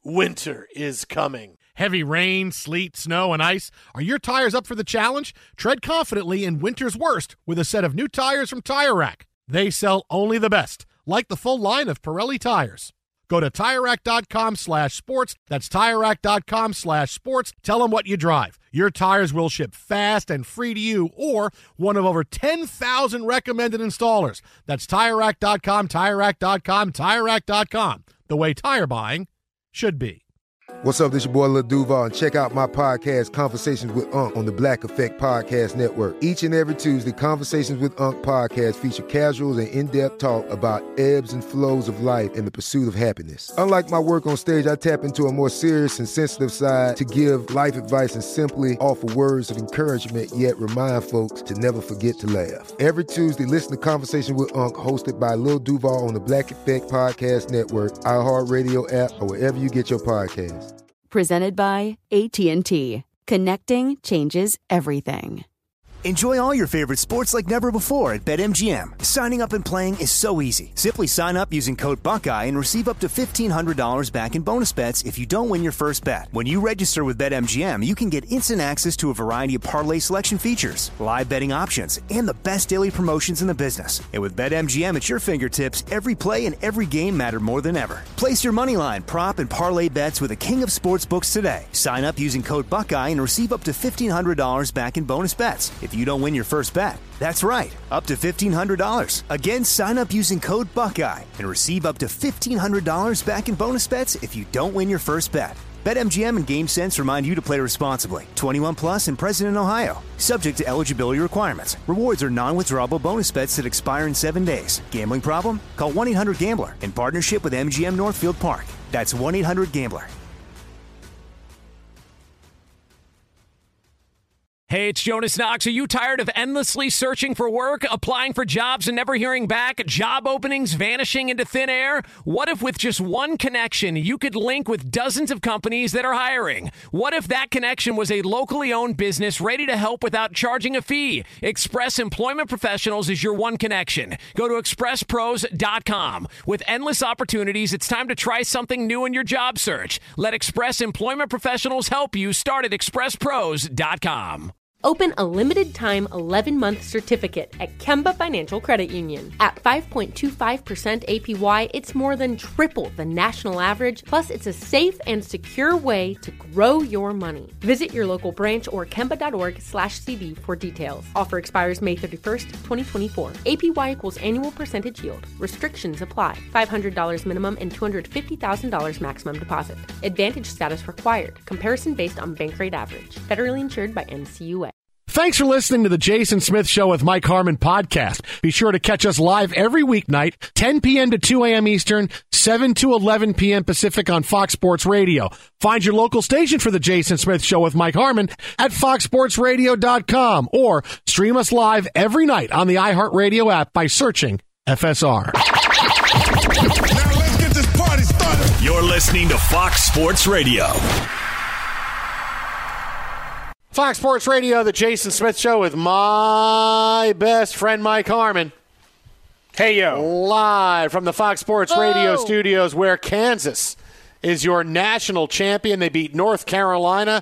winter is coming. Heavy rain, sleet, snow, and ice. Are your tires up for the challenge? Tread confidently in winter's worst with a set of new tires from Tire Rack. They sell only the best, like the full line of Pirelli tires. Go to TireRack.com/sports. That's TireRack.com/sports. Tell them what you drive. Your tires will ship fast and free to you or one of over 10,000 recommended installers. That's TireRack.com, TireRack.com, TireRack.com. The way tire buying should be. What's up, this your boy Lil Duval, and check out my podcast, Conversations with Unc, on the Black Effect Podcast Network. Each and every Tuesday, Conversations with Unc podcast feature casuals and in-depth talk about ebbs and flows of life and the pursuit of happiness. Unlike my work on stage, I tap into a more serious and sensitive side to give life advice and simply offer words of encouragement, yet remind folks to never forget to laugh. Every Tuesday, listen to Conversations with Unc, hosted by Lil Duval on the Black Effect Podcast Network, iHeartRadio app, or wherever you get your podcasts. Presented by AT&T. Connecting changes everything. Enjoy all your favorite sports like never before at BetMGM. Signing up and playing is so easy. Simply sign up using code Buckeye and receive up to $1,500 back in bonus bets if you don't win your first bet. When you register with BetMGM, you can get instant access to a variety of parlay selection features, live betting options, and the best daily promotions in the business. And with BetMGM at your fingertips, every play and every game matter more than ever. Place your moneyline, prop, and parlay bets with the king of sportsbooks today. Sign up using code Buckeye and receive up to $1,500 back in bonus bets if you don't win your first bet. That's right, up to $1,500. Again, sign up using code Buckeye and receive up to $1,500 back in bonus bets if you don't win your first bet. BetMGM and GameSense remind you to play responsibly. 21 plus and present in Ohio. Subject to eligibility requirements. Rewards are non-withdrawable bonus bets that expire in 7 days. Gambling problem? Call 1-800-GAMBLER in partnership with MGM Northfield Park. That's 1-800-GAMBLER. Hey, it's Jonas Knox. Are you tired of endlessly searching for work, applying for jobs and never hearing back, job openings vanishing into thin air? What if with just one connection, you could link with dozens of companies that are hiring? What if that connection was a locally owned business ready to help without charging a fee? Express Employment Professionals is your one connection. Go to expresspros.com. With endless opportunities, it's time to try something new in your job search. Let Express Employment Professionals help you. Start at expresspros.com. Open a limited-time 11-month certificate at Kemba Financial Credit Union. At 5.25% APY, it's more than triple the national average, plus it's a safe and secure way to grow your money. Visit your local branch or kemba.org/CD for details. Offer expires May 31st, 2024. APY equals annual percentage yield. Restrictions apply. $500 minimum and $250,000 maximum deposit. Advantage status required. Comparison based on bank rate average. Federally insured by NCUA. Thanks for listening to the Jason Smith Show with Mike Harmon podcast. Be sure to catch us live every weeknight, 10 p.m. to 2 a.m. Eastern, 7 to 11 p.m. Pacific on Fox Sports Radio. Find your local station for the Jason Smith Show with Mike Harmon at foxsportsradio.com or stream us live every night on the iHeartRadio app by searching FSR. Now let's get this party started. You're listening to Fox Sports Radio. Fox Sports Radio, the Jason Smith Show with my best friend Mike Harmon. Hey, yo. Live from the Fox Sports Radio studios where Kansas is your national champion. They beat North Carolina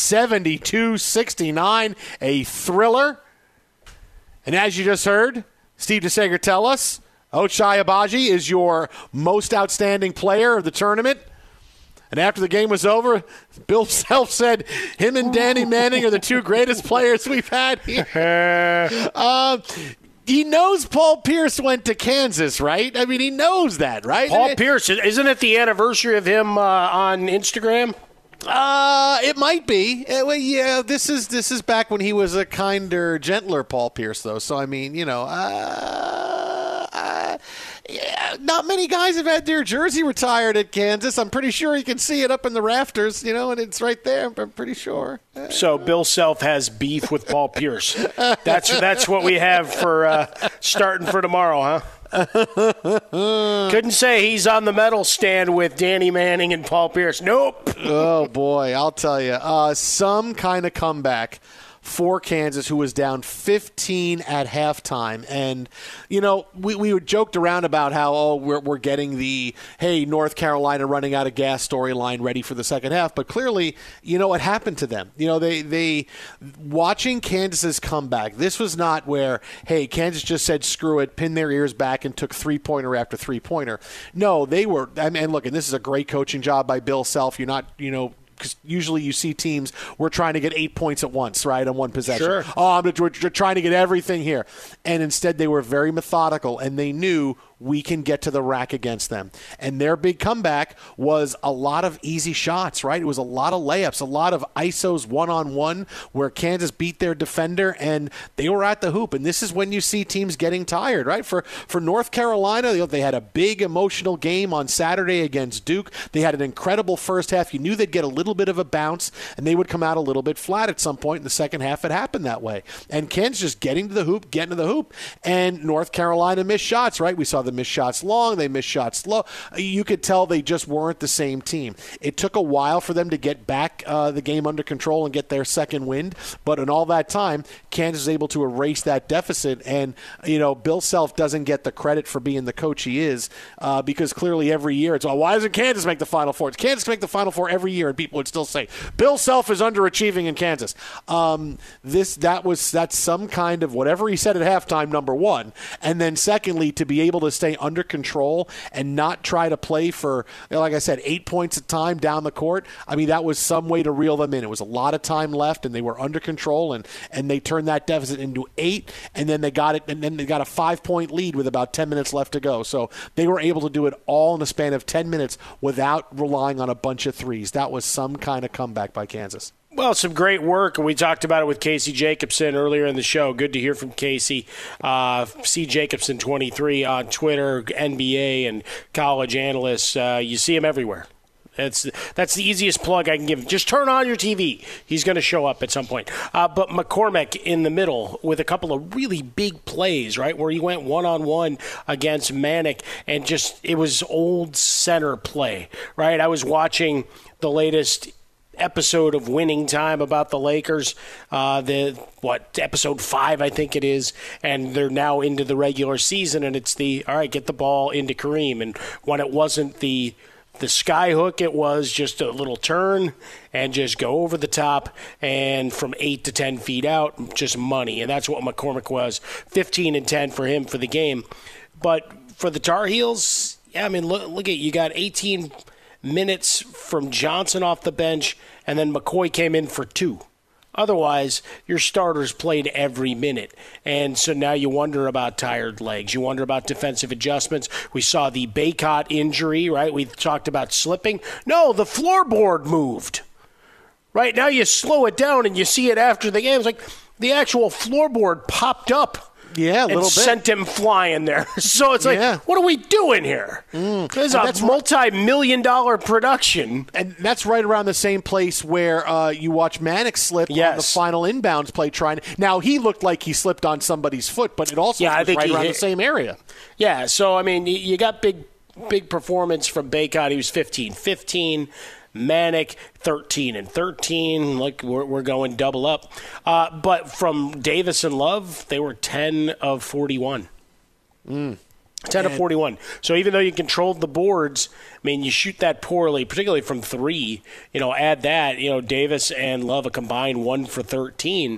72-69, a thriller. And as you just heard, Steve DeSager tell us, Ochai Agbaji is your most outstanding player of the tournament. And after the game was over, Bill Self said him and Danny Manning are the two greatest players we've had here. He knows Paul Pierce went to Kansas, right? I mean, he knows that, right? Paul Pierce, isn't it the anniversary of him on Instagram? It might be. Well, yeah, this is back when he was a kinder, gentler Paul Pierce, though. So, I mean, you know, yeah, not many guys have had their jersey retired at Kansas. I'm pretty sure you can see it up in the rafters, you know, and it's right there. I'm pretty sure. So Bill Self has beef with Paul Pierce. That's what we have for starting for tomorrow, huh? Couldn't say he's on the medal stand with Danny Manning and Paul Pierce. Nope. Oh, boy, I'll tell you. Some kind of comeback for Kansas, who was down 15 at halftime. And, we joked around about how, we're getting the, hey, North Carolina running out of gas storyline ready for the second half. But clearly, what happened to them? They watching Kansas's comeback, this was not where, hey, Kansas just said screw it, pinned their ears back and took three-pointer after three-pointer. No, they were, look, and this is a great coaching job by Bill Self. You're not, because usually you see teams, we're trying to get 8 points at once, right, on one possession. Sure. We're trying to get everything here. And instead they were very methodical, and they knew we can get to the rack against them. And their big comeback was a lot of easy shots, right? It was a lot of layups, a lot of ISOs one-on-one where Kansas beat their defender, and they were at the hoop. And this is when you see teams getting tired, right? For North Carolina, they had a big emotional game on Saturday against Duke. They had an incredible first half. You knew they'd get a little bit of a bounce, and they would come out a little bit flat at some point in the second half. It happened that way. And Kansas just getting to the hoop, and North Carolina missed shots, right? We saw the missed shots long, they missed shots low. You could tell they just weren't the same team. It took a while for them to get back the game under control and get their second wind, but in all that time, Kansas was able to erase that deficit, and Bill Self doesn't get the credit for being the coach he is, because clearly every year it's, why doesn't Kansas make the Final Four? It's Kansas make the Final Four every year, and people would still say, Bill Self is underachieving in Kansas. That's some kind of whatever he said at halftime, number one, and then secondly, to be able to stay under control and not try to play for, like I said, 8 points at a time down the court. That was some way to reel them in. It was a lot of time left, and they were under control, and they turned that deficit into 8, and then they got it, and then they got a 5-point lead with about 10 minutes left to go. So they were able to do it all in a span of 10 minutes without relying on a bunch of threes. That was some kind of comeback by Kansas. Well, some great work, and we talked about it with Casey Jacobson earlier in the show. Good to hear from Casey. C. Jacobson 23 on Twitter, NBA and college analyst. You see him everywhere. That's the easiest plug I can give. Just turn on your TV. He's going to show up at some point. But McCormack in the middle with a couple of really big plays, right, where he went one-on-one against Manic, and just it was old center play, right? I was watching the latest episode of Winning Time about the Lakers, episode 5 I think it is, and they're now into the regular season, and it's all right, get the ball into Kareem, and when it wasn't the sky hook, it was just a little turn and just go over the top, and from 8 to 10 feet out, just money, and that's what McCormack was. 15 and 10 for him for the game. But for the Tar Heels, look at, you got 18 minutes from Johnson off the bench, and then McCoy came in for 2. Otherwise, your starters played every minute. And so now you wonder about tired legs. You wonder about defensive adjustments. We saw the Baycott injury, right? We talked about slipping. No, the floorboard moved. Right now you slow it down and you see it after the game. It's like the actual floorboard popped up. Yeah, a little bit. Sent him flying there. So it's like, what are we doing here? This is a multi-million-dollar production. And that's right around the same place where you watch Manic slip on the final inbounds play. Now, he looked like he slipped on somebody's foot, but it also was right around the same area. Yeah, so, you got big performance from Baycott. He was 15-15. Manic, 13 and 13. Look, we're going double up. But from Davis and Love, they were 10 of 41. 10 of 41. So even though you controlled the boards, you shoot that poorly, particularly from 3. Add that, Davis and Love a combined 1 for 13.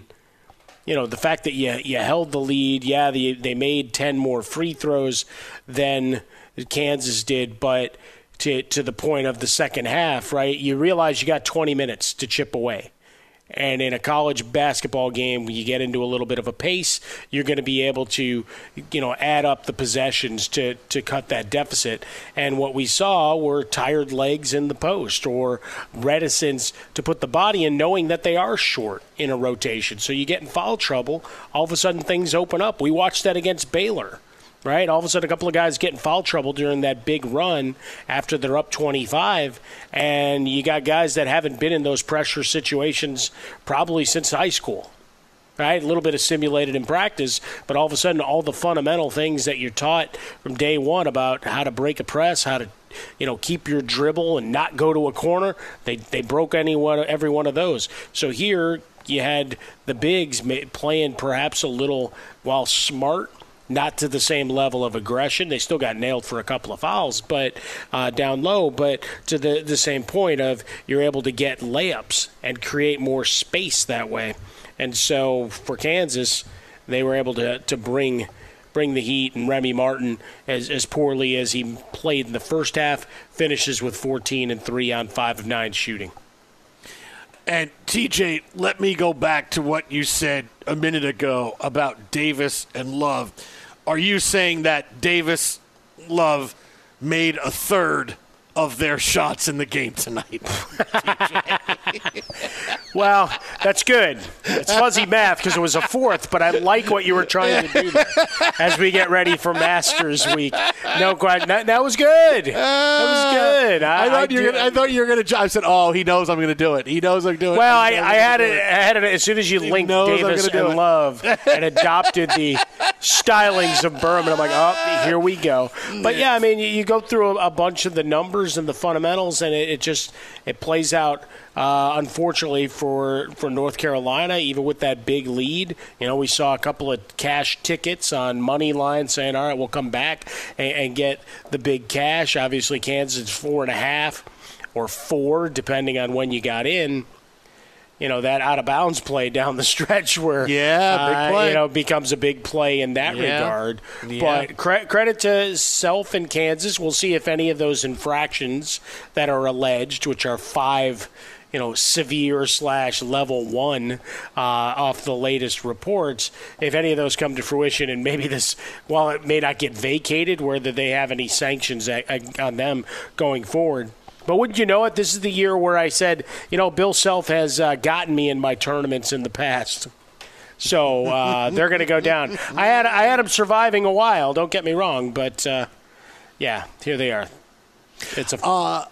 The fact that you held the lead, they made 10 more free throws than Kansas did, but to the point of the second half, right, you realize you got 20 minutes to chip away. And in a college basketball game, when you get into a little bit of a pace, you're going to be able to, add up the possessions to cut that deficit. And what we saw were tired legs in the post or reticence to put the body in, knowing that they are short in a rotation. So you get in foul trouble, all of a sudden things open up. We watched that against Baylor. Right? All of a sudden, a couple of guys get in foul trouble during that big run after they're up 25, and you got guys that haven't been in those pressure situations probably since high school. Right? A little bit of simulated in practice, but all of a sudden, all the fundamental things that you're taught from day one about how to break a press, how to keep your dribble and not go to a corner, they broke every one of those. So here, you had the bigs playing perhaps a little, while smart, not to the same level of aggression. They still got nailed for a couple of fouls, but down low. But to the same point of you're able to get layups and create more space that way. And so for Kansas, they were able to bring the heat. And Remy Martin, as poorly as he played in the first half, finishes with 14 and 3 on 5 of 9 shooting. And, TJ, let me go back to what you said a minute ago about Davis and Love. Are you saying that Davis, Love made a third of their shots in the game tonight? Well, that's good. It's fuzzy math because it was a fourth, but I like what you were trying to do there as we get ready for Masters Week. No, that was good. That was good. I thought you were going to. I said, "Oh, he knows I'm going to do it. He knows I'm doing it." Well, I had it as soon as you linked Davis and Love and adopted the stylings of Berman. I'm like, oh, here we go. But yeah, I mean, you go through a bunch of the numbers and the fundamentals, and it plays out. Unfortunately for North Carolina, even with that big lead, we saw a couple of cash tickets on money line saying, all right, we'll come back and get the big cash. Obviously, Kansas is 4.5 or 4, depending on when you got in. That out-of-bounds play down the stretch where big play. Becomes a big play in that regard. Yeah. But credit to Self and Kansas. We'll see if any of those infractions that are alleged, which are 5 severe / level 1 off the latest reports, if any of those come to fruition, and maybe this, while it may not get vacated, whether they have any sanctions on them going forward. But wouldn't you know it, this is the year where I said, Bill Self has gotten me in my tournaments in the past. So they're going to go down. I had them surviving a while, don't get me wrong, but here they are. It's a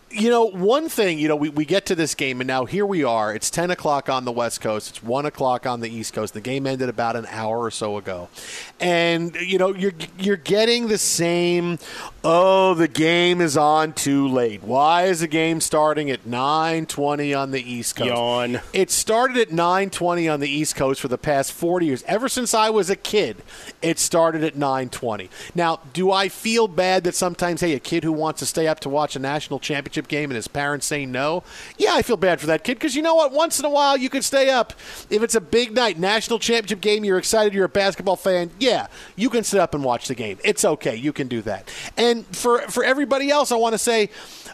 one thing, we get to this game, and now here we are. It's 10 o'clock on the West Coast. It's 1 o'clock on the East Coast. The game ended about an hour or so ago. And, you're getting the same, the game is on too late. Why is the game starting at 9:20 on the East Coast? Yawn. It started at 9:20 on the East Coast for the past 40 years. Ever since I was a kid, it started at 9:20. Now, do I feel bad that sometimes, a kid who wants to stay up to watch a national championship game and his parents say no? Yeah, I feel bad for that kid because you know what? Once in a while you could stay up. If it's a big night, national championship game, you're excited, you're a basketball fan, yeah, you can sit up and watch the game. It's okay. You can do that. And for everybody else, I want to say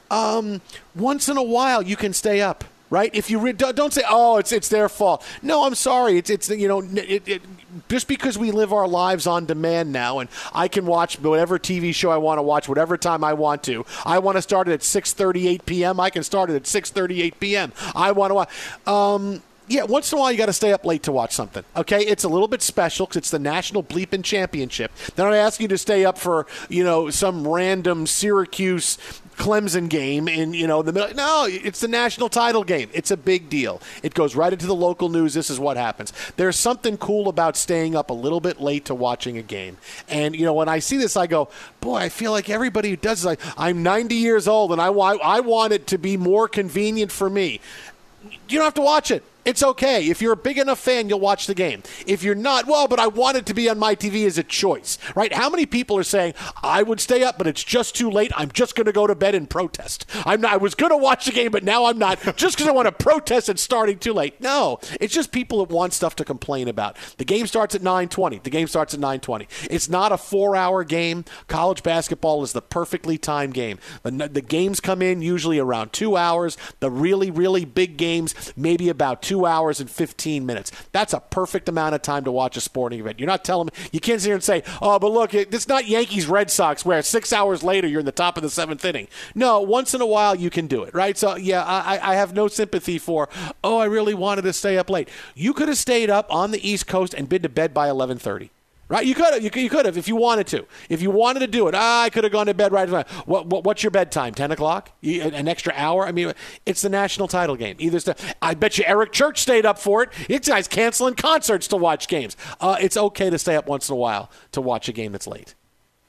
once in a while you can stay up. Right? If you don't say, "Oh, it's their fault." No, I'm sorry. It's just because we live our lives on demand now, and I can watch whatever TV show I want to watch, whatever time I want to. I want to start it at 6:38 p.m. I can start it at 6:38 p.m. I want to watch. Once in a while you got to stay up late to watch something. Okay, it's a little bit special because it's the National Bleepin' Championship. They're not asking you to stay up for some random Syracuse Clemson game in the middle. No, it's the national title game. It's a big deal. It goes right into the local news. This is what happens. There's something cool about staying up a little bit late to watching a game. And when I see this, I go, boy, I feel like everybody who does this, I'm 90 years old and I want it to be more convenient for me. You don't have to watch it. It's okay. If you're a big enough fan, you'll watch the game. If you're not, but I want it to be on my TV as a choice, right? How many people are saying, I would stay up, but it's just too late. I'm just going to go to bed and protest. I was going to watch the game, but now I'm not, just because I want to protest it's starting too late. No, it's just people that want stuff to complain about. The game starts at 9:20. The game starts at 9:20. It's not a 4-hour game. College basketball is the perfectly timed game. The games come in usually around 2 hours. The really, really big games, maybe about 2 hours and 15 minutes. That's a perfect amount of time to watch a sporting event. You're not telling me, you can't sit here and say, but look, it's not Yankees Red Sox where 6 hours later you're in the top of the 7th inning. No, once in a while you can do it, right? So, I have no sympathy for, I really wanted to stay up late. You could have stayed up on the East Coast and been to bed by 11:30. Right? You could have if you wanted to. If you wanted to do it, I could have gone to bed right away. What's your bedtime? 10 o'clock? An extra hour? I mean, it's the national title game. I bet you Eric Church stayed up for it. This guy's canceling concerts to watch games. It's okay to stay up once in a while to watch a game that's late.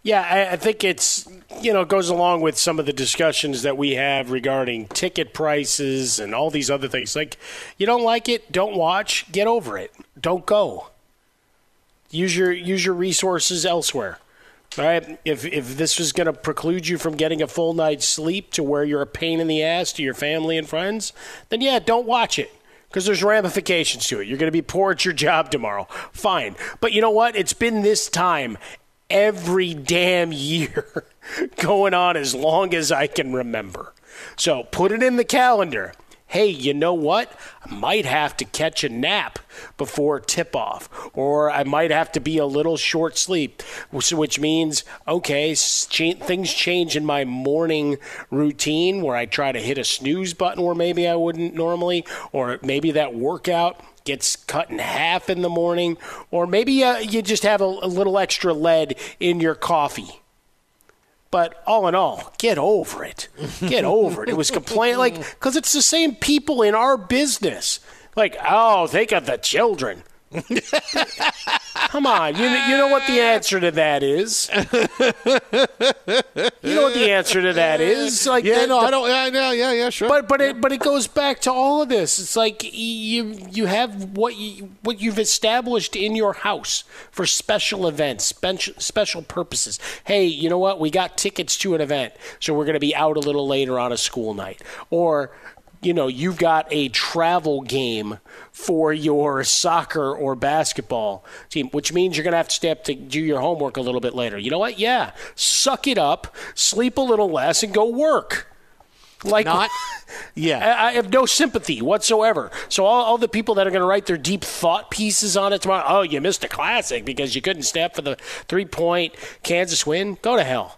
Yeah, I think it's, goes along with some of the discussions that we have regarding ticket prices and all these other things. Like, you don't like it, don't watch, get over it. Don't go. Use your resources elsewhere. All right? If this was going to preclude you from getting a full night's sleep to where you're a pain in the ass to your family and friends, then yeah, don't watch it. Because there's ramifications to it. You're going to be poor at your job tomorrow. Fine. But you know what? It's been this time every damn year going on as long as I can remember. So put it in the calendar. Hey, you know what? I might have to catch a nap before tip-off, or I might have to be a little short sleep, which means, okay, things change in my morning routine where I try to hit a snooze button where maybe I wouldn't normally, or maybe that workout gets cut in half in the morning, or maybe you just have a little extra lead in your coffee. But all in all, get over it. Get over it. It was because it's the same people in our business. Like, oh, think of the children. Come on, you know what the answer to that is. You know what the answer to that is. Like, yeah, no, I don't. Yeah, sure. But it goes back to all of this. It's like you have what you've established in your house for special events, special purposes. Hey, you know what? We got tickets to an event, so we're going to be out a little later on a school night, or you've got a travel game for your soccer or basketball team, which means you're going to have to stay up to do your homework a little bit later. You know what? Yeah. Suck it up, sleep a little less, and go work. Yeah. I have no sympathy whatsoever. So all the people that are going to write their deep thought pieces on it tomorrow, oh, you missed a classic because you couldn't stay up for the 3-point Kansas win, go to hell.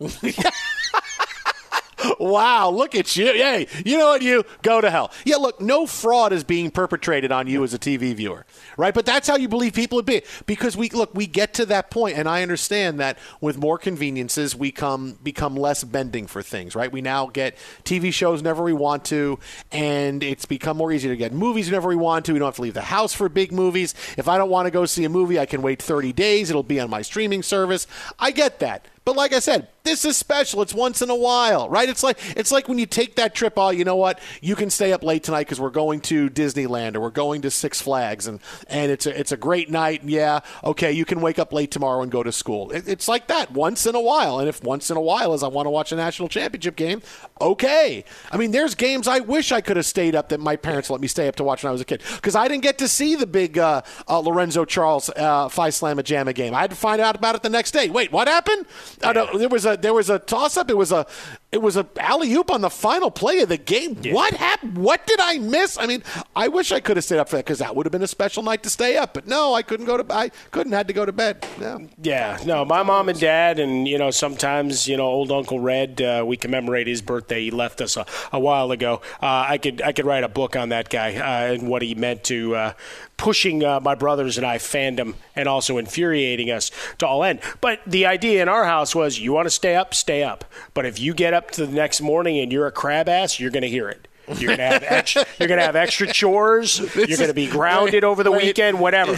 Wow, look at you. Hey, you know what? You go to hell. Yeah, look, no fraud is being perpetrated on you as a TV viewer, right? But that's how you believe people would be. Because we get to that point, and I understand that with more conveniences, we become less bending for things, right? We now get TV shows whenever we want to, and it's become more easy to get movies whenever we want to. We don't have to leave the house for big movies. If I don't want to go see a movie, I can wait 30 days. It'll be on my streaming service. I get that. But like I said, this is special. It's once in a while, right? It's like when you take that trip, oh, you know what? You can stay up late tonight because we're going to Disneyland or we're going to Six Flags, and it's a great night. Yeah, okay, you can wake up late tomorrow and go to school. It's like that once in a while. And if once in a while is I want to watch a national championship game, okay. I mean, there's games I wish I could have stayed up that my parents let me stay up to watch when I was a kid because I didn't get to see the big Lorenzo Charles Phi Slamma Jamma game. I had to find out about it the next day. Wait, what happened? There was a toss-up. It was a alley-oop on the final play of the game. Yeah. What happened? What did I miss? I mean, I wish I could have stayed up for that because that would have been a special night to stay up. But no, I couldn't had to go to bed. No. Yeah, no. My mom and dad, and sometimes old Uncle Red. We commemorate his birthday. He left us a while ago. I could write a book on that guy and what he meant to pushing my brothers and I fandom and also infuriating us to all end. But the idea in our house was you want to stay up, stay up. But if you get up to the next morning and you're a crab ass, you're going to hear it. You're gonna have extra chores. You're gonna be grounded over the weekend. Whatever.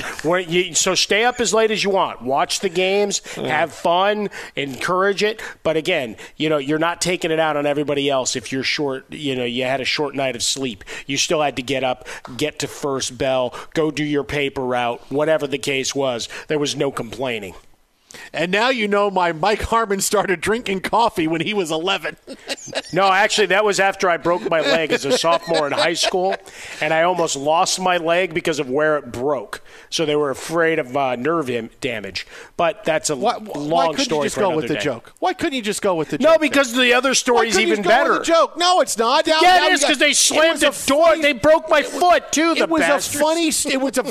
So stay up as late as you want. Watch the games. Have fun. Encourage it. But again, you're not taking it out on everybody else. If you're short, you had a short night of sleep. You still had to get up, get to first bell, go do your paper route. Whatever the case was, there was no complaining. And now my Mike Harmon started drinking coffee when he was 11. No, actually, that was after I broke my leg as a sophomore in high school, and I almost lost my leg because of where it broke. So they were afraid of nerve damage. But that's a long story for another day. Joke? Why couldn't you just go with the joke? No, because the other story is even better. With the joke? No, it's not. Yeah, it is because they slammed the door. They broke my foot, too, the bastards.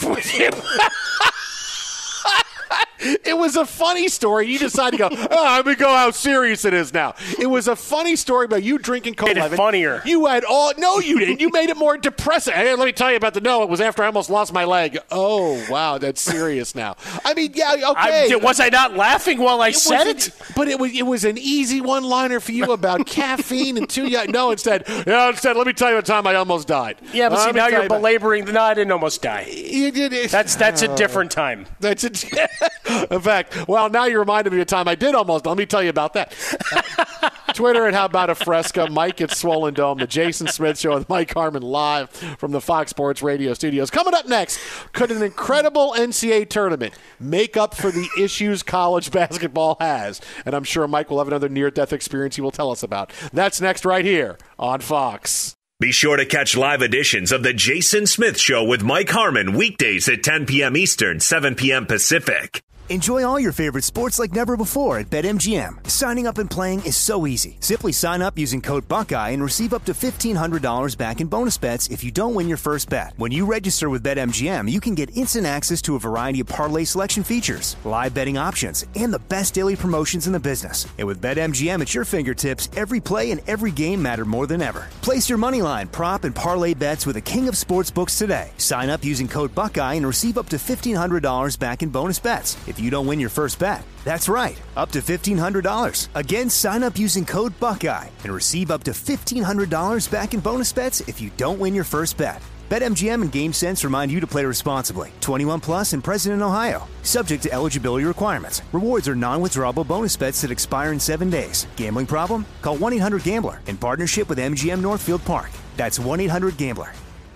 It was a funny story. You decided to go, I'm going to go how serious it is now. It was a funny story about you drinking Coke. Made it funnier. No, you didn't. You made it more depressing. Hey, let me tell you about it was after I almost lost my leg. Oh, wow, that's serious now. I mean, yeah, okay. Was I not laughing while I said it? But it was an easy one-liner for you about caffeine and No, instead, let me tell you the time I almost died. Yeah, but see, now you're belaboring. No, I didn't almost die. You did it. That's a different time. That's In fact, well, now you reminded me of a time I did almost. Let me tell you about that. Twitter at How About a Fresca. Mike at Swollen Dome. The Jason Smith Show with Mike Harmon live from the Fox Sports Radio studios. Coming up next, could an incredible NCAA tournament make up for the issues college basketball has? And I'm sure Mike will have another near-death experience he will tell us about. That's next right here on Fox. Be sure to catch live editions of The Jason Smith Show with Mike Harmon weekdays at 10 p.m. Eastern, 7 p.m. Pacific. Enjoy all your favorite sports like never before at BetMGM. Signing up and playing is so easy. Simply sign up using code Buckeye and receive up to $1,500 back in bonus bets if you don't win your first bet. When you register with BetMGM, you can get instant access to a variety of parlay selection features, live betting options, and the best daily promotions in the business. And with BetMGM at your fingertips, every play and every game matter more than ever. Place your moneyline, prop, and parlay bets with the king of sportsbooks today. Sign up using code Buckeye and receive up to $1,500 back in bonus bets if you don't win your first bet. That's right, up to $1,500. Again, sign up using code Buckeye and receive up to $1,500 back in bonus bets if you don't win your first bet. BetMGM and GameSense remind you to play responsibly. 21 plus and present in Ohio. Subject to eligibility requirements. Rewards are non-withdrawable bonus bets that expire in 7 days. Gambling problem? Call 1-800-GAMBLER in partnership with MGM Northfield Park. That's 1-800-GAMBLER.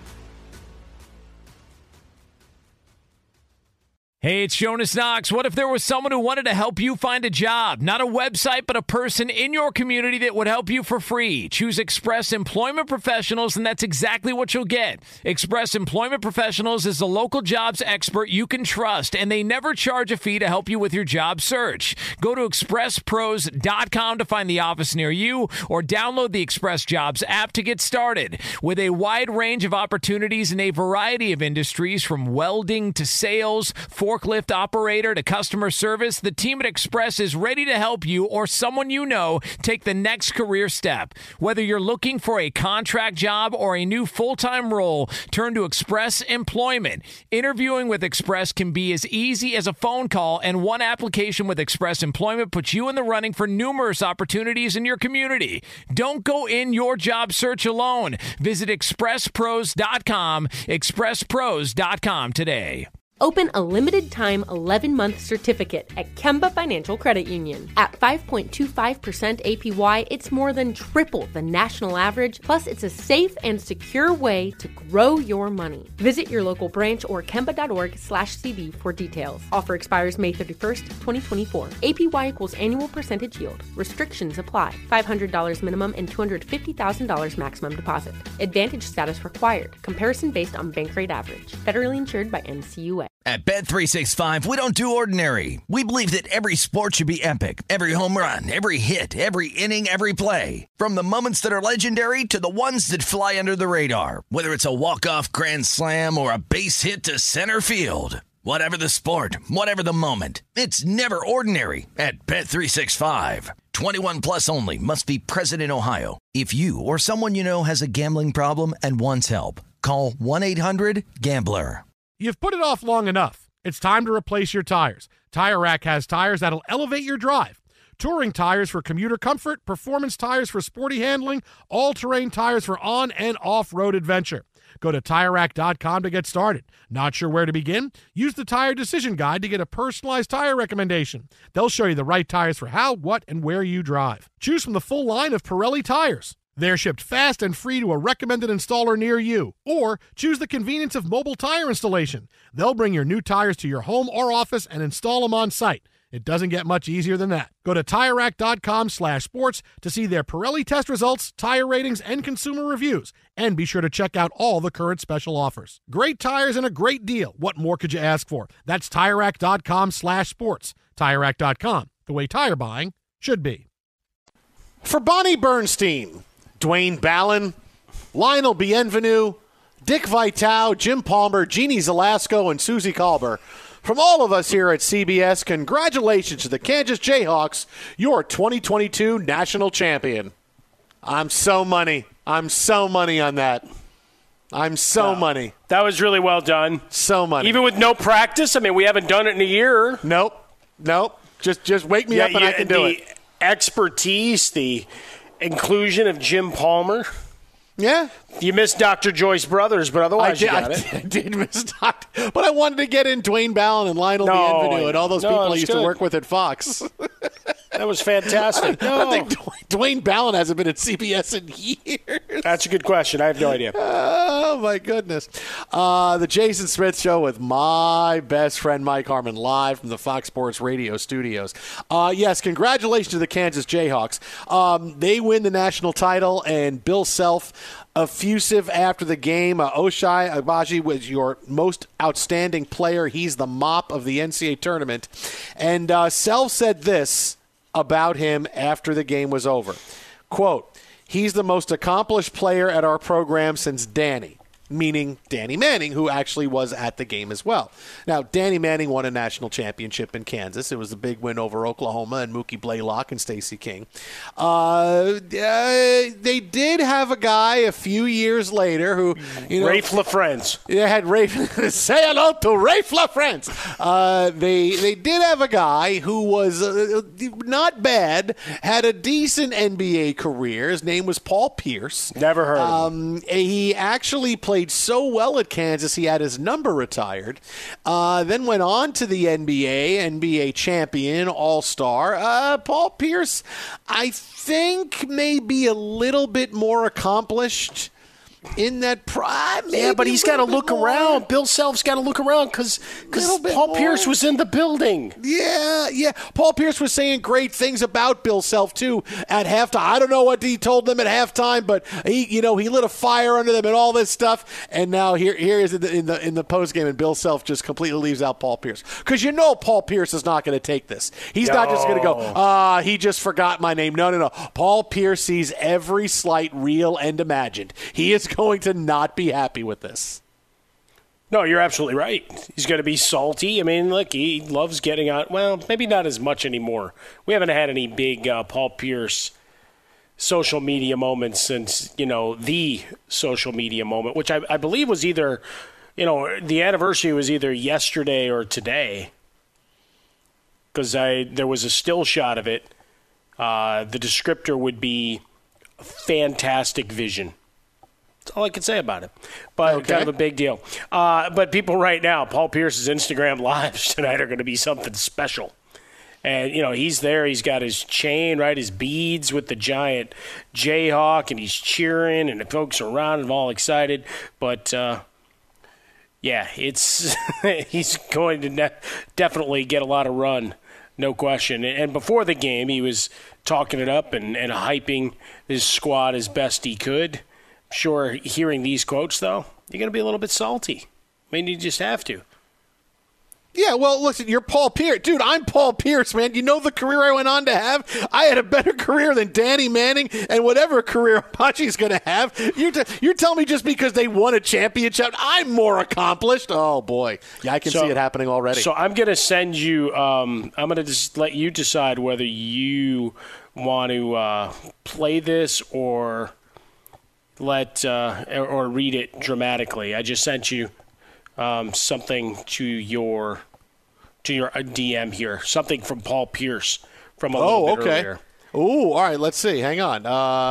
Hey, it's Jonas Knox. What if there was someone who wanted to help you find a job? Not a website, but a person in your community that would help you for free. Choose Express Employment Professionals, and that's exactly what you'll get. Express Employment Professionals is the local jobs expert you can trust, and they never charge a fee to help you with your job search. Go to expresspros.com to find the office near you, or download the Express Jobs app to get started. With a wide range of opportunities in a variety of industries, from welding to sales, forklift operator to customer service, the team at Express is ready to help you or someone you know take the next career step. Whether you're looking for a contract job or a new full-time role, turn to Express Employment. Interviewing with Express can be as easy as a phone call, and one application with Express Employment puts you in the running for numerous opportunities in your community. Don't go in your job search alone. Visit expresspros.com, expresspros.com today. Open a limited-time 11-month certificate at Kemba Financial Credit Union. At 5.25% APY, it's more than triple the national average, plus it's a safe and secure way to grow your money. Visit your local branch or kemba.org/CD for details. Offer expires May 31st, 2024. APY equals annual percentage yield. Restrictions apply. $500 minimum and $250,000 maximum deposit. Advantage status required. Comparison based on bank rate average. Federally insured by NCUA. At Bet365, we don't do ordinary. We believe that every sport should be epic. Every home run, every hit, every inning, every play. From the moments that are legendary to the ones that fly under the radar. Whether it's a walk-off grand slam or a base hit to center field. Whatever the sport, whatever the moment, it's never ordinary at Bet365. 21 plus only. Must be present in Ohio. If you or someone you know has a gambling problem and wants help, call 1-800-GAMBLER. You've put it off long enough. It's time to replace your tires. Tire Rack has tires that'll elevate your drive. Touring tires for commuter comfort, performance tires for sporty handling, all-terrain tires for on- and off-road adventure. Go to TireRack.com to get started. Not sure where to begin? Use the Tire Decision Guide to get a personalized tire recommendation. They'll show you the right tires for how, what, and where you drive. Choose from the full line of Pirelli tires. They're shipped fast and free to a recommended installer near you. Or choose the convenience of mobile tire installation. They'll bring your new tires to your home or office and install them on site. It doesn't get much easier than that. Go to TireRack.com/sports to see their Pirelli test results, tire ratings, and consumer reviews. And be sure to check out all the current special offers. Great tires and a great deal. What more could you ask for? That's TireRack.com/sports. TireRack.com, the way tire buying should be. For Bonnie Bernstein, Dwayne Ballin, Lionel Bienvenu, Dick Vitale, Jim Palmer, Jeannie Zelasco, and Susie Colbert, from all of us here at CBS, congratulations to the Kansas Jayhawks, your 2022 national champion. I'm so money on that. Money. That was really well done. So money. Even with no practice? I mean, we haven't done it in a year. Nope. Just wake me up and I can do it. The expertise, the inclusion of Jim Palmer. Yeah. You missed Dr. Joyce Brothers, but otherwise you got it. I did miss Dr. But I wanted to get in Dwayne Ballin and Lionel Bienvenu and all those people I used to work with at Fox. That was fantastic. I don't think Dwayne Ballin hasn't been at CBS in years. That's a good question. I have no idea. Oh, my goodness. The Jason Smith Show with my best friend Mike Harmon live from the Fox Sports Radio studios. Yes, congratulations to the Kansas Jayhawks. They win the national title, and Bill Self effusive after the game. Ochai Agbaji was your most outstanding player. He's the mop of the NCAA tournament. And Self said this about him after the game was over. Quote, "He's the most accomplished player at our program since Danny," meaning Danny Manning, who actually was at the game as well. Now, Danny Manning won a national championship in Kansas. It was a big win over Oklahoma and Mookie Blaylock and Stacey King. They did have a guy a few years later who, Rafe LaFrance. They had Rafe. Say hello to Rafe LaFrance. They did have a guy who was not bad, had a decent NBA career. His name was Paul Pierce. Never heard of him. He actually played so well at Kansas, he had his number retired. Then went on to the NBA champion, all-star. Paul Pierce, I think, may be a little bit more accomplished in that prime. Yeah, but he's got to look around. Bill Self's got to look around because Paul Pierce was in the building. Yeah. Paul Pierce was saying great things about Bill Self, too, at halftime. I don't know what he told them at halftime, but he lit a fire under them and all this stuff. And now here is in the postgame, and Bill Self just completely leaves out Paul Pierce. Because Paul Pierce is not going to take this. He's not just going to go, he just forgot my name. No. Paul Pierce sees every slight, real and imagined. He is going to not be happy with this. No, you're absolutely right. He's going to be salty. I mean, look, he loves getting out. Well, maybe not as much anymore. We haven't had any big Paul Pierce social media moments since, the social media moment, which I believe was either, the anniversary was either yesterday or today. Because there was a still shot of it. The descriptor would be fantastic vision. That's all I can say about it. But kind of a big deal. But people right now, Paul Pierce's Instagram lives tonight are going to be something special. And, he's there. He's got his chain, right, his beads with the giant Jayhawk, and he's cheering, and the folks around him all excited. But, it's he's going to definitely get a lot of run, no question. And before the game, he was talking it up and hyping his squad as best he could. Sure, hearing these quotes, though, you're going to be a little bit salty. I mean, you just have to. Yeah, well, listen, you're Paul Pierce. Dude, I'm Paul Pierce, man. You know the career I went on to have? I had a better career than Danny Manning and whatever career Apache's going to have. You're telling me just because they won a championship, I'm more accomplished? Oh, boy. Yeah, I can see it happening already. So I'm going to send you I'm going to just let you decide whether you want to play this or or read it dramatically. I just sent you something to your DM here, something from Paul Pierce from a little bit earlier. Oh, all right. Let's see. Hang on.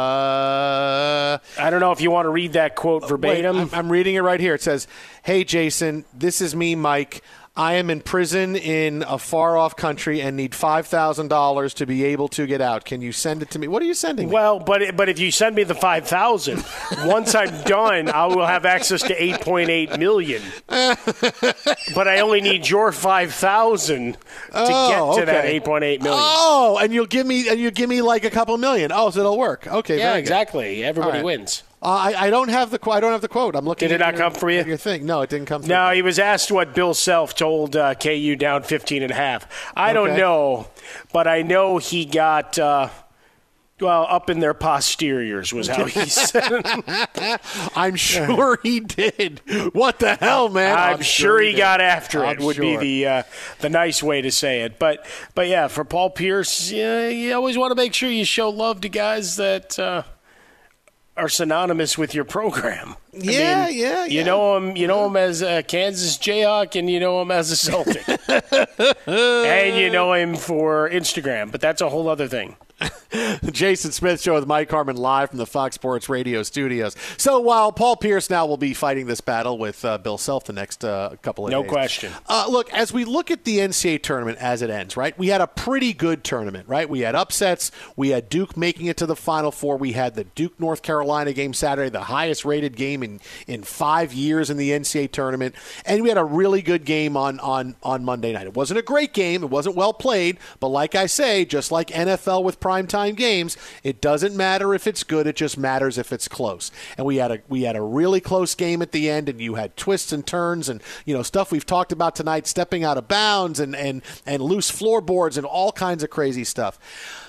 I don't know if you want to read that quote verbatim. Wait, I'm reading it right here. It says, "Hey, Jason, this is me, Mike. I am in prison in a far-off country and need $5,000 to be able to get out. Can you send it to me?" What are you sending me? Well, but if you send me the $5,000, once I'm done, I will have access to $8.8 million. But I only need your $5,000 to get to that $8.8 million. Oh, and you'll give me like a couple million. Oh, so it'll work. Okay, yeah, exactly. Everybody wins. I don't have the quote. I'm looking. Did it not come for you? Your thing? No, it didn't come. No, he was asked what Bill Self told KU down 15.5. I don't know, but I know he got up in their posteriors was how he said. I'm sure he did. What the hell, man? I'm sure he got after it. Would be the nice way to say it. But yeah, for Paul Pierce, you always want to make sure you show love to guys that are synonymous with your program. Yeah. You know him as a Kansas Jayhawk, and you know him as a Celtic. And you know him for Instagram, but that's a whole other thing. The Jason Smith Show with Mike Harmon live from the Fox Sports Radio studios. So while Paul Pierce now will be fighting this battle with Bill Self the next couple of days. No question. Look, as we look at the NCAA tournament as it ends, right, we had a pretty good tournament, right? We had upsets. We had Duke making it to the Final Four. We had the Duke-North Carolina game Saturday, the highest-rated game in 5 years in the NCAA tournament. And we had a really good game on Monday night. It wasn't a great game. It wasn't well played. But like I say, just like NFL with primetime games, it doesn't matter if it's good, it just matters if it's close. And we had a really close game at the end, and you had twists and turns and stuff we've talked about tonight, stepping out of bounds and loose floorboards and all kinds of crazy stuff.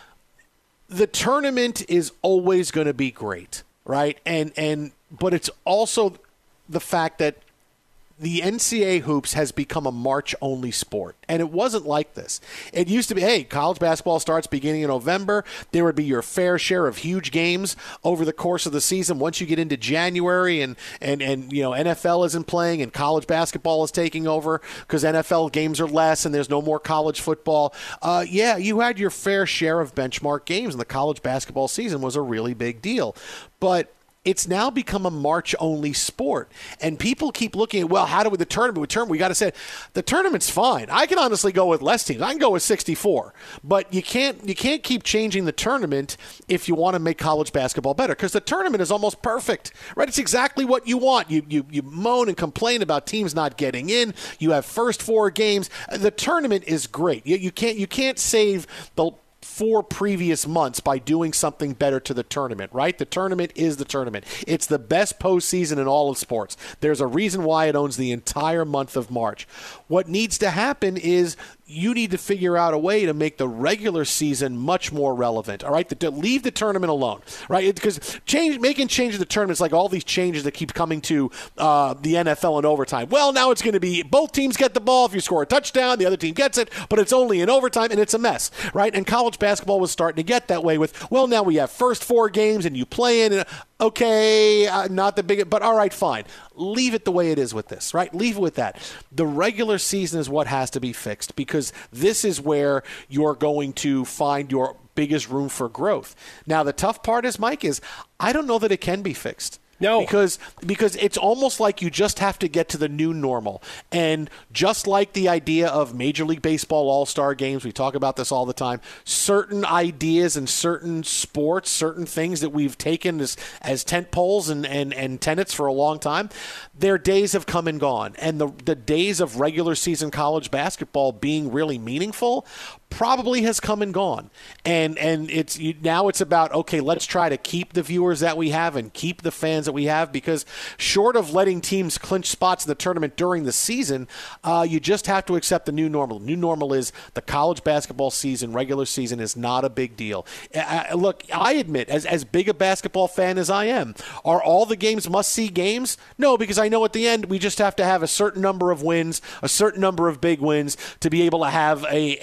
The tournament is always going to be great, right? But it's also the fact that the NCAA hoops has become a March-only sport, and it wasn't like this. It used to be, hey, college basketball starts beginning in November. There would be your fair share of huge games over the course of the season. Once you get into January and NFL isn't playing and college basketball is taking over because NFL games are less and there's no more college football, you had your fair share of benchmark games, and the college basketball season was a really big deal. But it's now become a March-only sport, and people keep looking at, well, how do we the tournament? We got to say the tournament's fine. I can honestly go with less teams. I can go with 64, but you can't keep changing the tournament if you want to make college basketball better, because the tournament is almost perfect, right? It's exactly what you want. You moan and complain about teams not getting in. You have first 4 games. The tournament is great. You can't save the 4 previous months by doing something better to the tournament, right? The tournament is the tournament. It's the best postseason in all of sports. There's a reason why it owns the entire month of March. What needs to happen is you need to figure out a way to make the regular season much more relevant, all right? To leave the tournament alone, right? Because making changes to the tournament is like all these changes that keep coming to the NFL in overtime. Well, now it's going to be both teams get the ball. If you score a touchdown, the other team gets it, but it's only in overtime, and it's a mess, right? And college basketball was starting to get that way with, well, now we have first 4 games, and you play in, okay, not the big, but all right, fine. Leave it the way it is with this, right? Leave it with that. The regular season is what has to be fixed, because this is where you're going to find your biggest room for growth. Now, the tough part is, Mike, I don't know that it can be fixed. No. Because it's almost like you just have to get to the new normal. And just like the idea of Major League Baseball All-Star games, we talk about this all the time, certain ideas and certain sports, certain things that we've taken as tent poles and tenets for a long time, their days have come and gone. And the days of regular season college basketball being really meaningful probably has come and gone. And now it's about, okay, let's try to keep the viewers that we have and keep the fans that we have, because short of letting teams clinch spots in the tournament during the season, you just have to accept the new normal. New normal is the college basketball season, regular season is not a big deal. Look, I admit, as big a basketball fan as I am, are all the games must-see games? No, because I know at the end we just have to have a certain number of wins, a certain number of big wins to be able to have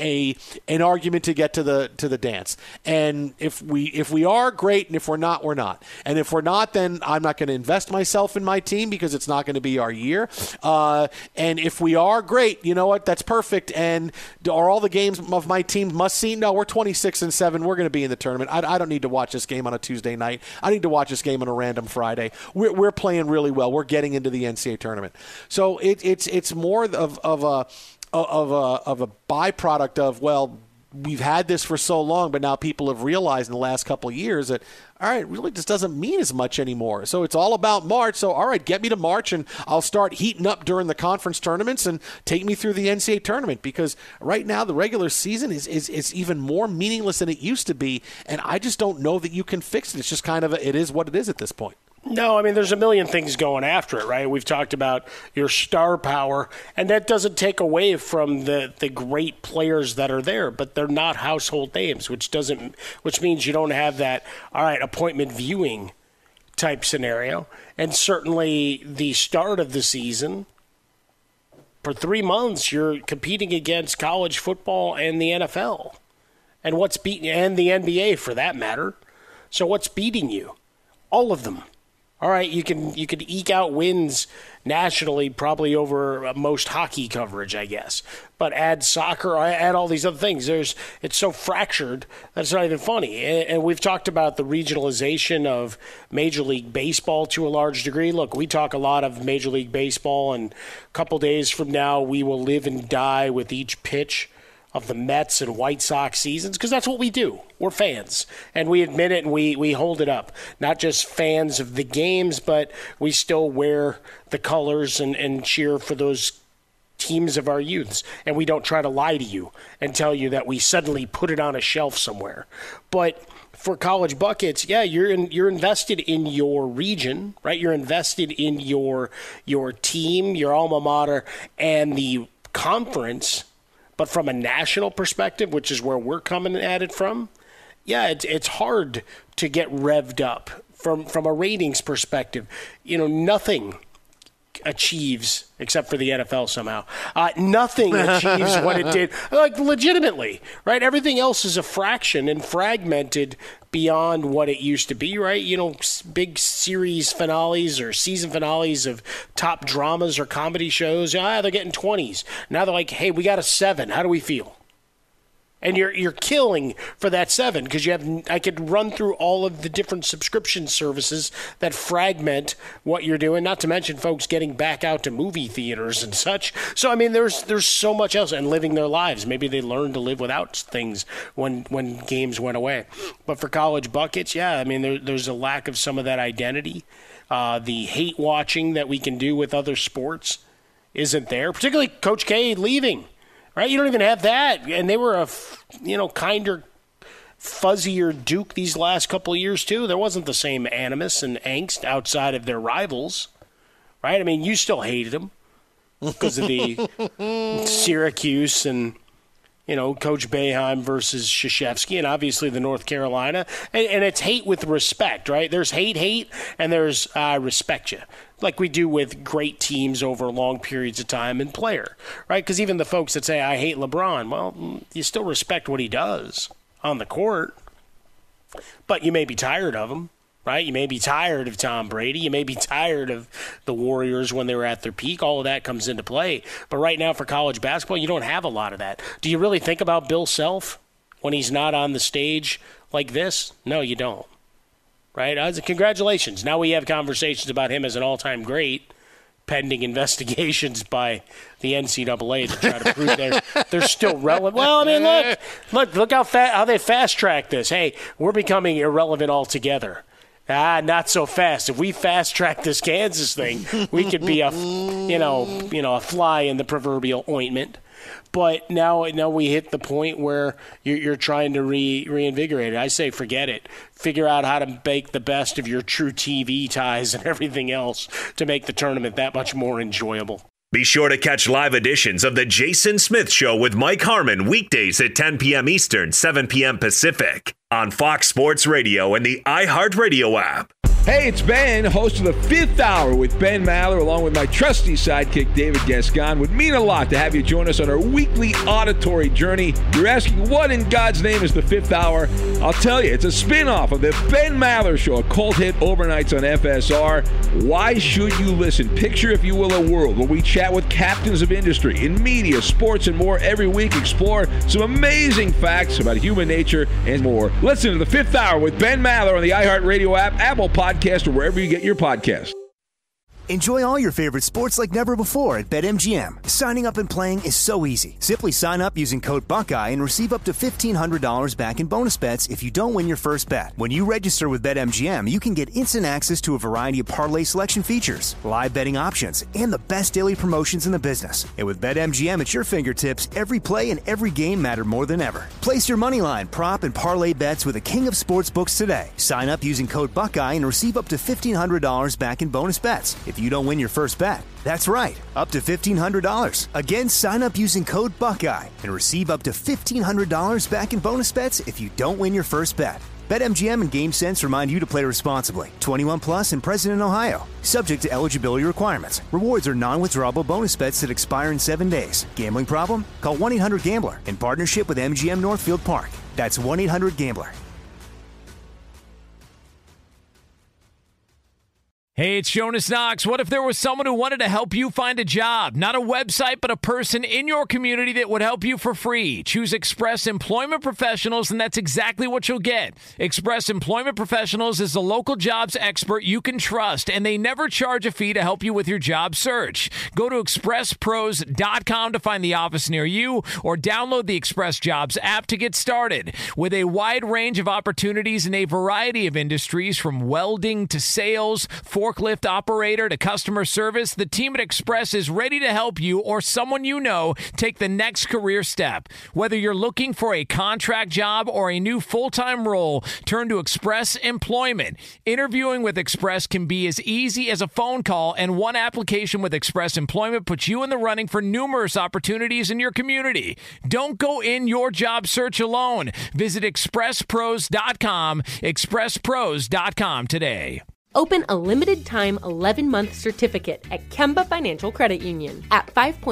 an argument to get to the dance. And if we are, great, and if we're not, we're not. And if we're not, then I'm not going to invest myself in my team because it's not going to be our year. And if we are, great, you know what, that's perfect. And are all the games of my team must see? No, we're 26-7. We're going to be in the tournament. I don't need to watch this game on a Tuesday night. I need to watch this game on a random Friday. We're playing really well. We're getting into the NCAA tournament. So it's more of a byproduct of, well, we've had this for so long, but now people have realized in the last couple of years that, all right, really just doesn't mean as much anymore. So it's all about March. So, all right, get me to March, and I'll start heating up during the conference tournaments and take me through the NCAA tournament, because right now the regular season is even more meaningless than it used to be, and I just don't know that you can fix it. It's just kind of it is what it is at this point. No, I mean, there's a million things going after it, right? We've talked about your star power, and that doesn't take away from the great players that are there, but they're not household names, which means you don't have that, all right, appointment viewing type scenario. And certainly the start of the season, for 3 months, you're competing against college football and the NFL, and what's beating, and the NBA for that matter. So what's beating you? All of them All right, you could eke out wins nationally, probably over most hockey coverage, I guess. But add soccer, add all these other things. It's so fractured that it's not even funny. And we've talked about the regionalization of Major League Baseball to a large degree. Look, we talk a lot of Major League Baseball, and a couple days from now, we will live and die with each pitch of the Mets and White Sox seasons, because that's what we do. We're fans, and we admit it, and we hold it up. Not just fans of the games, but we still wear the colors and cheer for those teams of our youths, and we don't try to lie to you and tell you that we suddenly put it on a shelf somewhere. But for College Buckets, yeah, you're invested in your region, right? You're invested in your team, your alma mater, and the conference. But from a national perspective, which is where we're coming at it from, yeah, it's hard to get revved up from a ratings perspective. Nothing achieves, except for the NFL somehow, nothing achieves what it did, like legitimately, right? Everything else is a fraction and fragmented beyond what it used to be, right? Big series finales or season finales of top dramas or comedy shows, they're getting 20s. Now they're like, hey, we got a 7. How do we feel? And you're killing for that 7 because I could run through all of the different subscription services that fragment what you're doing, not to mention folks getting back out to movie theaters and such. So, I mean, there's so much else, and living their lives. Maybe they learned to live without things when games went away. But for College Buckets, yeah, I mean, there's a lack of some of that identity. The hate watching that we can do with other sports isn't there, particularly Coach K leaving. Right, you don't even have that, and they were a kinder, fuzzier Duke these last couple of years too. There wasn't the same animus and angst outside of their rivals, right? I mean, you still hated them because of the Syracuse and Coach Boeheim versus Krzyzewski, and obviously the North Carolina, and it's hate with respect, right? There's hate, and there's respect you. Like we do with great teams over long periods of time and player, right? Because even the folks that say, I hate LeBron, well, you still respect what he does on the court, but you may be tired of him, right? You may be tired of Tom Brady. You may be tired of the Warriors when they were at their peak. All of that comes into play. But right now for college basketball, you don't have a lot of that. Do you really think about Bill Self when he's not on the stage like this? No, you don't. Right? Congratulations. Now we have conversations about him as an all-time great, pending investigations by the NCAA to try to prove they're still relevant. Well, I mean, look how they fast-track this. Hey, we're becoming irrelevant altogether. Not so fast. If we fast-track this Kansas thing, we could be a fly in the proverbial ointment. But now we hit the point where you're trying to reinvigorate it. I say forget it. Figure out how to make the best of your true TV ties and everything else to make the tournament that much more enjoyable. Be sure to catch live editions of The Jason Smith Show with Mike Harmon weekdays at 10 p.m. Eastern, 7 p.m. Pacific on Fox Sports Radio and the iHeartRadio app. Hey, it's Ben, host of the Fifth Hour with Ben Maller, along with my trusty sidekick, David Gascon. Would mean a lot to have you join us on our weekly auditory journey. You're asking, what in God's name is the Fifth Hour? I'll tell you, it's a spin-off of the Ben Maller Show, a cult hit overnights on FSR. Why should you listen? Picture, if you will, a world where we chat with captains of industry in media, sports, and more every week. Explore some amazing facts about human nature and more. Listen to the Fifth Hour with Ben Maller on the iHeartRadio app, Apple Podcasts, or wherever you get your podcasts. Enjoy all your favorite sports like never before at BetMGM. Signing up and playing is so easy. Simply sign up using code Buckeye and receive up to $1,500 back in bonus bets if you don't win your first bet. When you register with BetMGM, you can get instant access to a variety of parlay selection features, live betting options, and the best daily promotions in the business. And with BetMGM at your fingertips, every play and every game matter more than ever. Place your moneyline, prop, and parlay bets with the king of sportsbooks today. Sign up using code Buckeye and receive up to $1,500 back in bonus bets if you don't win your first bet. That's right, up to $1,500. Again, sign up using code Buckeye and receive up to $1,500 back in bonus bets if you don't win your first bet. BetMGM and GameSense remind you to play responsibly. 21 plus and present in Ohio. Subject to eligibility requirements. Rewards are non-withdrawable bonus bets that expire in 7 days. Gambling problem? Call 1-800-GAMBLER in partnership with MGM Northfield Park. That's 1-800-GAMBLER. Hey, it's Jonas Knox. What if there was someone who wanted to help you find a job? Not a website, but a person in your community that would help you for free. Choose Express Employment Professionals, and that's exactly what you'll get. Express Employment Professionals is the local jobs expert you can trust, and they never charge a fee to help you with your job search. Go to expresspros.com to find the office near you, or download the Express Jobs app to get started. With a wide range of opportunities in a variety of industries, from welding to sales, forklift operator to customer service, the team at Express is ready to help you or someone you know take the next career step. Whether you're looking for a contract job or a new full-time role, turn to Express Employment. Interviewing with Express can be as easy as a phone call, and one application with Express Employment puts you in the running for numerous opportunities in your community. Don't go in your job search alone. Visit expresspros.com, expresspros.com today. Open a limited-time 11-month certificate at Kemba Financial Credit Union. At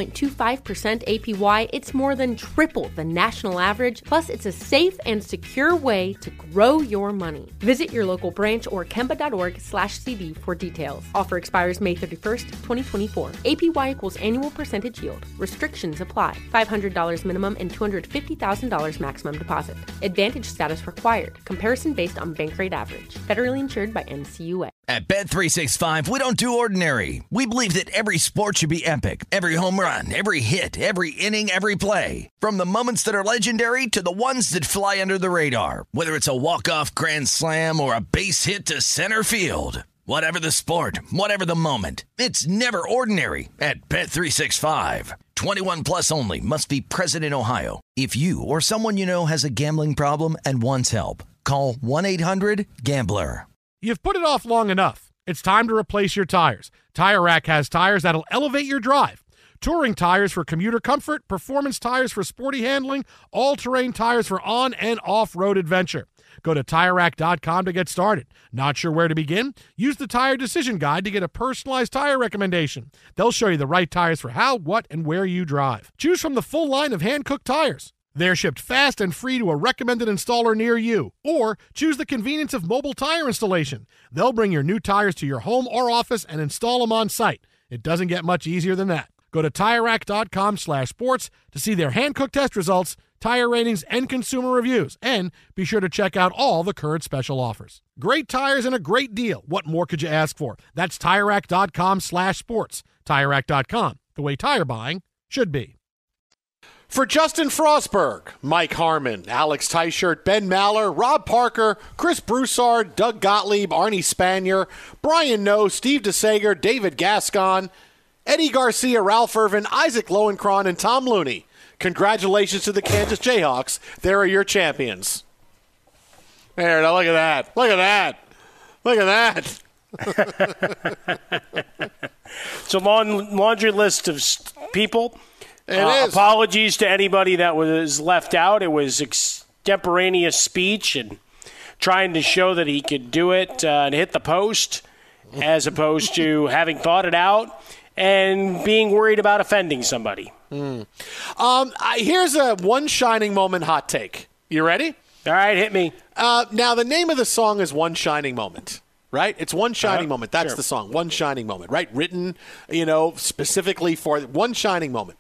5.25% APY, it's more than triple the national average, plus it's a safe and secure way to grow your money. Visit your local branch or kemba.org/CD for details. Offer expires May 31st, 2024. APY equals annual percentage yield. Restrictions apply. $500 minimum and $250,000 maximum deposit. Advantage status required. Comparison based on bank rate average. Federally insured by NCUA. At Bet365, we don't do ordinary. We believe that every sport should be epic. Every home run, every hit, every inning, every play. From the moments that are legendary to the ones that fly under the radar. Whether it's a walk-off grand slam or a base hit to center field. Whatever the sport, whatever the moment. It's never ordinary at Bet365. 21 plus only. Must be present in Ohio. If you or someone you know has a gambling problem and wants help, call 1-800-GAMBLER. You've put it off long enough. It's time to replace your tires. Tire Rack has tires that'll elevate your drive. Touring tires for commuter comfort, performance tires for sporty handling, all-terrain tires for on- and off-road adventure. Go to TireRack.com to get started. Not sure where to begin? Use the Tire Decision Guide to get a personalized tire recommendation. They'll show you the right tires for how, what, and where you drive. Choose from the full line of hand-cooked tires. They're shipped fast and free to a recommended installer near you. Or choose the convenience of mobile tire installation. They'll bring your new tires to your home or office and install them on site. It doesn't get much easier than that. Go to TireRack.com/sports to see their hand-cooked test results, tire ratings, and consumer reviews. And be sure to check out all the current special offers. Great tires and a great deal. What more could you ask for? That's TireRack.com/sports. TireRack.com, the way tire buying should be. For Justin Frostberg, Mike Harmon, Alex Teichert, Ben Maller, Rob Parker, Chris Broussard, Doug Gottlieb, Arnie Spanier, Brian Noe, Steve DeSager, David Gascon, Eddie Garcia, Ralph Irvin, Isaac Lowenkron, and Tom Looney, congratulations to the Kansas Jayhawks. There are your champions. There, now look at that. Look at that. Look at that. It's a long laundry list of people. It is. Apologies to anybody that was left out. It was extemporaneous speech and trying to show that he could do it and hit the post as opposed to having thought it out and being worried about offending somebody. Here's a one shining moment hot take. You ready? All right, hit me. Now, the name of the song is One Shining Moment. Right? It's One Shining Moment. That's sure. the song. One Shining Moment. Right? Written, specifically for One Shining Moment.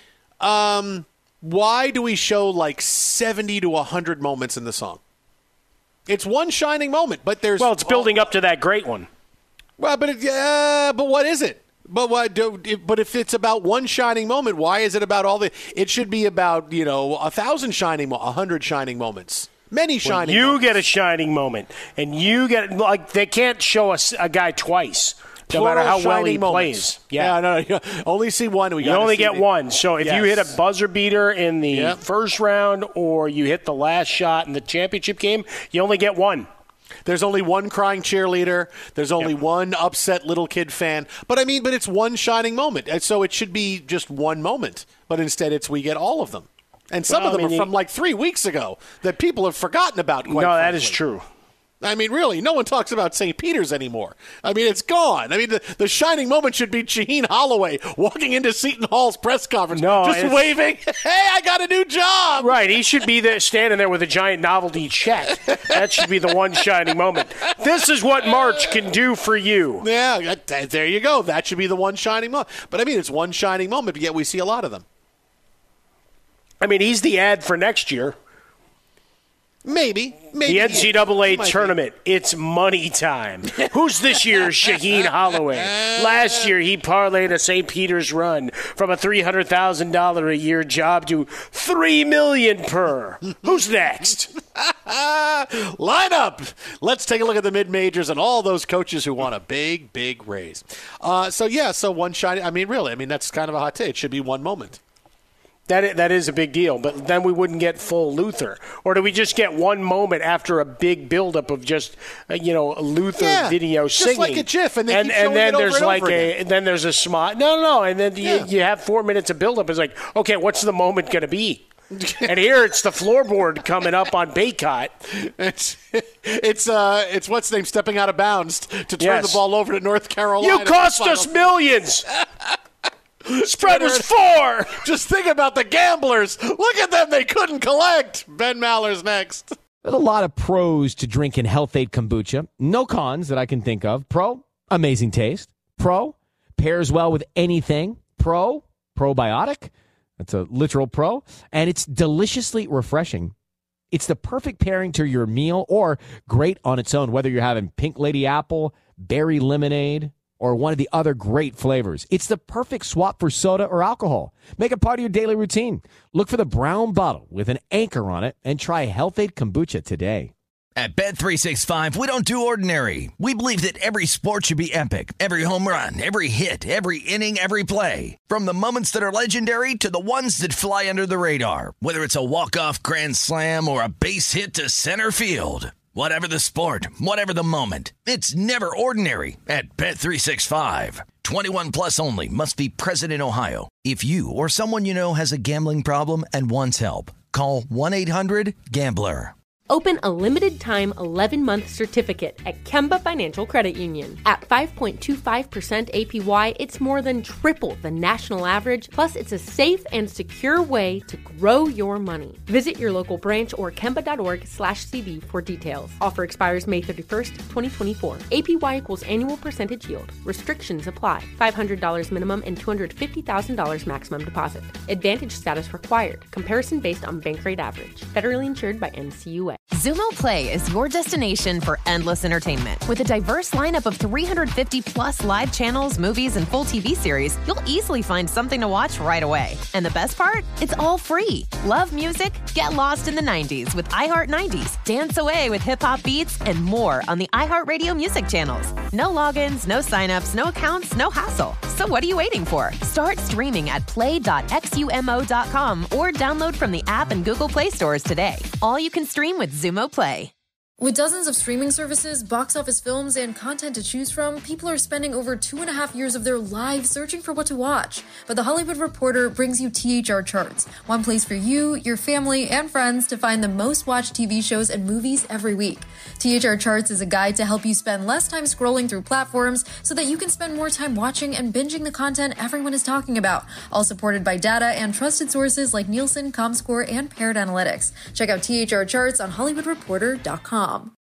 Why do we show like 70 to 100 moments in the song? It's one shining moment, but there's... Well, it's building up to that great one. Well, but what is it? But if it's about one shining moment, why is it about all the... It should be about, 1,000 shining, 100 shining moments. Many shining moments. You get a shining moment, and you get... Like, they can't show us a guy twice. No matter how well he plays. Yeah, no. Only see one. You only get one. So if you hit a buzzer beater in the first round or you hit the last shot in the championship game, you only get one. There's only one crying cheerleader. There's only one upset little kid fan. But it's one shining moment. And so it should be just one moment. But instead we get all of them. And some of them are from like 3 weeks ago that people have forgotten about, quite frankly. That is true. I mean, really, no one talks about St. Peter's anymore. I mean, it's gone. I mean, the shining moment should be Shaheen Holloway walking into Seton Hall's press conference, just waving, hey, I got a new job. Right, he should be there standing there with a giant novelty check. That should be the one shining moment. This is what March can do for you. Yeah, there you go. That should be the one shining moment. But, I mean, it's one shining moment, but yet we see a lot of them. I mean, he's the ad for next year. Maybe. The NCAA tournament, it's money time. Who's this year's Shaheen Holloway? Last year, he parlayed a St. Peter's run from a $300,000 a year job to $3 million per. Who's next? Line up. Let's take a look at the mid-majors and all those coaches who want a big, big raise. So one shiny. I mean, really, that's kind of a hot take. It should be one moment. That is a big deal, but then we wouldn't get full Luther. Or do we just get one moment after a big buildup of just, a Luther video singing? Just like a GIF, and then then there's a smile. No, and then you have 4 minutes of buildup. It's like, okay, what's the moment going to be? And here it's the floorboard coming up on Baycott. It's what's name stepping out of bounds to turn the ball over to North Carolina. You cost us millions. Spread was 4. Just think about the gamblers. Look at them. They couldn't collect. Ben Maller's next. There's a lot of pros to drinking Health-Ade kombucha. No cons that I can think of. Pro, amazing taste. Pro, pairs well with anything. Pro, probiotic. That's a literal pro. And it's deliciously refreshing. It's the perfect pairing to your meal or great on its own, whether you're having Pink Lady Apple, berry lemonade, or one of the other great flavors. It's the perfect swap for soda or alcohol. Make it part of your daily routine. Look for the brown bottle with an anchor on it and try Health-Ade kombucha today. At Bet365, we don't do ordinary. We believe that every sport should be epic. Every home run, every hit, every inning, every play. From the moments that are legendary to the ones that fly under the radar. Whether it's a walk-off grand slam or a base hit to center field. Whatever the sport, whatever the moment, it's never ordinary at Bet365. 21 plus only. Must be present in Ohio. If you or someone you know has a gambling problem and wants help, call 1-800-GAMBLER. Open a limited-time 11-month certificate at Kemba Financial Credit Union. At 5.25% APY, it's more than triple the national average, plus it's a safe and secure way to grow your money. Visit your local branch or kemba.org/cb for details. Offer expires May 31st, 2024. APY equals annual percentage yield. Restrictions apply. $500 minimum and $250,000 maximum deposit. Advantage status required. Comparison based on bank rate average. Federally insured by NCUA. Xumo Play is your destination for endless entertainment. With a diverse lineup of 350 plus live channels, movies, and full TV series, you'll easily find something to watch right away. And the best part? It's all free. Love music? Get lost in the 90s with iHeart 90s, dance away with hip-hop beats, and more on the iHeartRadio music channels. No logins, no signups, no accounts, no hassle. So what are you waiting for? Start streaming at play.xumo.com or download from the app and Google Play stores today. All you can stream with Xumo Play. With dozens of streaming services, box office films, and content to choose from, people are spending over 2.5 years of their lives searching for what to watch. But The Hollywood Reporter brings you THR Charts, one place for you, your family, and friends to find the most watched TV shows and movies every week. THR Charts is a guide to help you spend less time scrolling through platforms so that you can spend more time watching and binging the content everyone is talking about, all supported by data and trusted sources like Nielsen, Comscore, and Paired Analytics. Check out THR Charts on HollywoodReporter.com.